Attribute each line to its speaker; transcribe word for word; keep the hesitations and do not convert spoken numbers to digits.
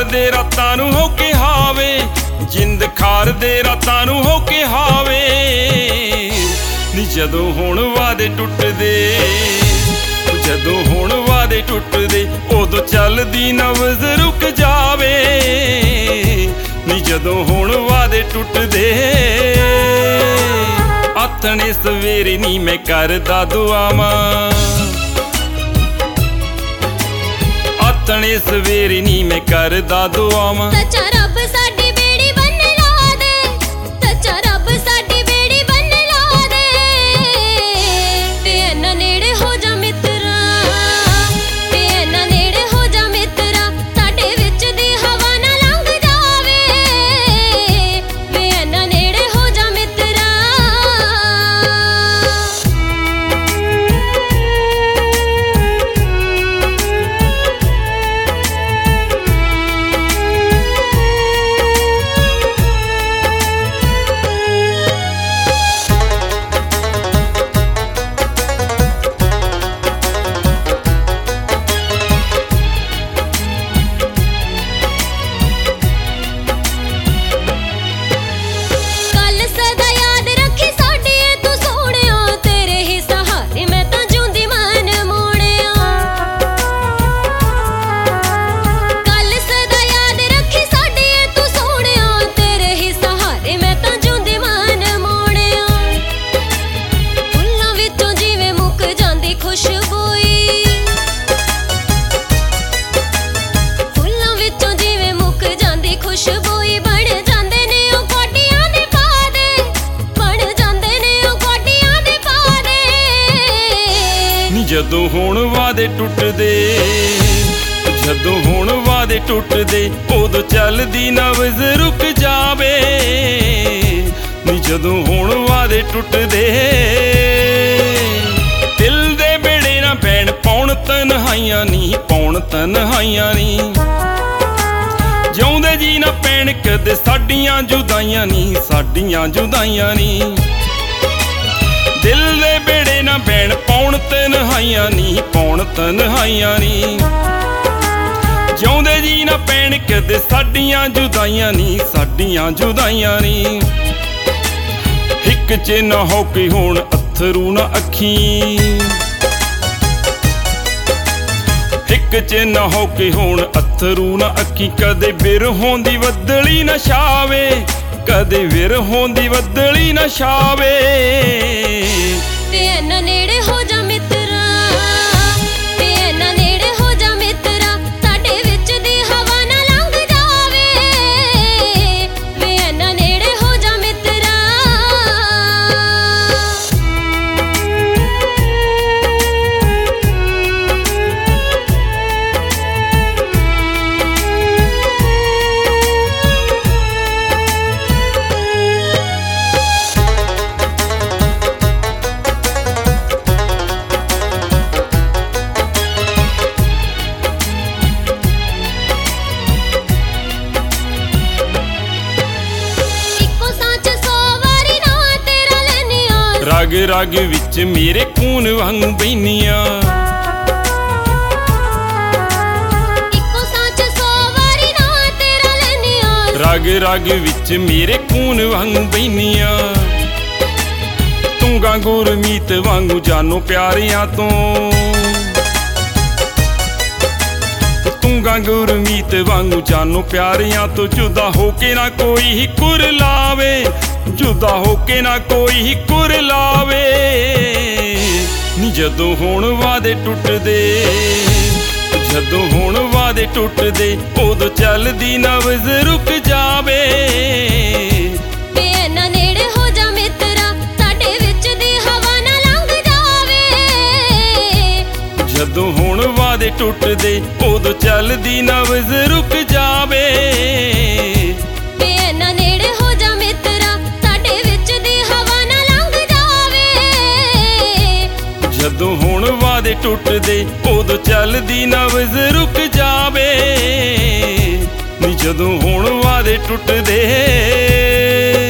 Speaker 1: ਦੇ ਰਾਤਾਂ ਨੂੰ ਹੋ ਕੇ ਹਾਵੇ, ਜਿੰਦ ਖਾਰ ਦੇ ਰਾਤਾਂ ਨੂੰ ਹੋ ਕੇ ਹਾਵੇ ਨੀ ਜਦੋਂ ਹੋਣ ਵਾਦੇ ਟੁੱਟਦੇ, ਜਦੋਂ ਹੋਣ ਵਾਦੇ ਟੁੱਟਦੇ ਉਦੋਂ ਚੱਲਦੀ ਨਬਜ਼ ਰੁਕ ਜਾਵੇ ਨੀ ਜਦੋਂ ਹੋਣ ਵਾਦੇ ਟੁੱਟਦੇ। ਆਥਣੇ ਸਵੇਰੇ ਨੀ ਮੈਂ ਕਰਦਾ ਦੁਆਵਾਂ, ਆਥਣੇ ਸਵੇਰੇ ਨੀ ਮੈਂ ਕਰਦਾ ਦੁਆਵਾਂ।
Speaker 2: ਸੱਚਾ ਰੱਬ ਸਾਡੀ ਬੇੜੀ ਬੰਨ ਲਾ ਦੇ, ਸੱਚਾ ਰੱਬ ਸਾਡੀ ਬੇੜੀ ਬੰਨ ਲਾ ਦੇ ਤੇ ਇਹਨਾਂ ਨੇੜੇ ਹੋ ਜਾ ਮਿੱਤਰਾ, ਤੇ ਇਹਨਾਂ ਨੇੜੇ ਹੋ ਜਾ ਮਿੱਤਰਾ, ਸਾਡੇ ਵਿੱਚ ਦੀ ਹਵਾ ਨਾ ਲੰਘ ਜਾਵੇ ਵੇ ਇਹਨਾਂ ਨੇੜੇ ਹੋ ਜਾ ਮਿੱਤਰਾ।
Speaker 1: ਜਦੋਂ ਹੋਣ ਵਾਦੇ ਟੁੱਟਦੇ, ਜਦੋਂ ਹੋਣ ਵਾਦੇ ਟੁੱਟਦੇ ਉਦੋਂ ਚੱਲਦੀ ਨਬਜ਼ ਰੁਕ ਜਾਵੇ ਨੀ ਜਦੋਂ ਹੋਣ ਵਾਦੇ ਟੁੱਟਦੇ। ਦਿਲ ਦੇ ਬੇੜੇ ਨਾ ਪੈਣ ਪੌਣ ਤਨਹਾਈਆਂ ਨੀ, ਪੌਣ ਤਨਹਾਈਆਂ ਨੀ, ਜਿਉਂਦੇ ਜੀ ਨਾ ਪੈਣ ਕਦੇ ਸਾਡੀਆਂ ਜੁਦਾਈਆਂ ਨੀ, ਸਾਡੀਆਂ ਜੁਦਾਈਆਂ ਨੀ। ਦਿਲ ਦੇ ਬੇੜੇ ਨਾ ਪੈਣ ਪੌਣ ਤਨਹਾਈਆਂ ਨੀ, ਪੌਣ ਤਨਹਾਈਆਂ ਨੀ, ਜਿਉਂਦੇ ਜੀ ਨਾ ਪੈਣ ਕਦੇ ਸਾਡੀਆਂ ਜੁਦਾਈਆਂ ਨੀ, ਸਾਡੀਆਂ ਜੁਦਾਈਆਂ ਨੀ। ਹਿੱਕ ਚ ਨਾ ਹੋ ਕੇ ਹੋਣ ਅੱਥਰੂ ਨਾ ਅੱਖੀਂ, ਹਿੱਕ ਚ ਨਾ ਹੋ ਕੇ ਹੋਣ ਅੱਥਰੂ ਨਾ ਅੱਖੀਂ, ਕਦੇ ਬਿਰਹੋਂ ਦੀ ਬੱਦਲੀ ਨਾ ਛਾਵੇ, ਕਦੇ ਵਿਰਹੋਂ ਦੀ ਬੱਦਲੀ ਨਾ ਛਾਵੇ
Speaker 2: ਤੇ ਇਹਨਾਂ ਨੇੜੇ ਹੋ ਜਾ ਮਿੱਤਰਾ, ਤੇ ਇਹਨਾਂ ਨੇੜੇ ਹੋ ਜਾ ਮਿੱਤਰਾ, ਸਾਡੇ ਵਿੱਚ ਦੀ ਹਵਾ ਨਾ ਲੰਘ ਜਾਵੇ ਵੇ ਇਹਨਾਂ ਨੇੜੇ ਹੋ ਜਾ ਮਿੱਤਰਾ।
Speaker 1: ਰਗ ਰਗ ਵਿੱਚ ਮੇਰੇ ਖੂਨ ਵਾਂਗੂ ਬਹਿਨੀਆਂ,
Speaker 2: ਇੱਕੋ ਸਾਂਝ ਸੌ ਵਾਰੀ ਨਾ ਤੇਰਾ ਲੈਨੀਆਂ,
Speaker 1: ਰਗ ਰਗ ਵਿੱਚ ਮੇਰੇ ਖੂਨ ਵਾਂਗੂ ਬਹਿਨੀਆਂ। ਤੂੰ ਗਾ ਗੁਰਮੀਤ ਵਾਂਗੂ ਜਾਨੋ ਪਿਆਰਿਆਂ ਤੋਂ, ਤੂੰ ਗਾ ਗੁਰਮੀਤ ਵਾਂਗੂ ਜਾਨੋ ਪਿਆਰਿਆਂ ਤੋਂ, ਜੁਦਾ ਹੋ ਕੇ ਨਾ ਕੋਈ ਕੁਰ ਲਾਵੇ, ਜੁਦਾ ਹੋ ਕੇ ਨਾ ਕੋਈ ਕੁਰ ਲਾਵੇ ਨੀ ਜਦੋਂ ਹੋਣ ਵਾਦੇ ਟੁੱਟਦੇ, ਜਦੋਂ ਹੋਣ ਵਾਦੇ ਟੁੱਟਦੇ ਉਦੋਂ ਚੱਲਦੀ ਨਬਜ਼ ਰੁਕ ਜਾਵੇ
Speaker 2: ਤੇ ਇਹਨਾਂ ਨੇੜੇ ਹੋ ਜਾ ਮਿੱਤਰਾ, ਸਾਡੇ ਵਿੱਚ ਦੀ ਹਵਾ ਨਾ ਲੰਘ ਜਾਵੇ।
Speaker 1: ਜਦੋਂ ਹੋਣ ਵਾਦੇ ਟੁੱਟਦੇ ਉਦੋਂ ਚੱਲਦੀ ਨਬਜ਼ ਰੁਕ ਜਾਵੇ
Speaker 2: ਤੇ ਇਹਨਾਂ ਨੇੜੇ ਹੋ ਜਾ ਮਿੱਤਰਾ, ਸਾਡੇ ਵਿੱਚ ਦੀ ਹਵਾ ਨਾ ਲੰਘ ਜਾਵੇ।
Speaker 1: ਜਦੋਂ ਹੋਣ ਵਾਦੇ ਟੁੱਟਦੇ ਉਦੋਂ ਚੱਲਦੀ ਨਬਜ਼ ਰੁਕ ਜਾਵੇ ਨੀ ਜਦੋਂ ਹੋਣ ਵਾਦੇ ਟੁੱਟਦੇ।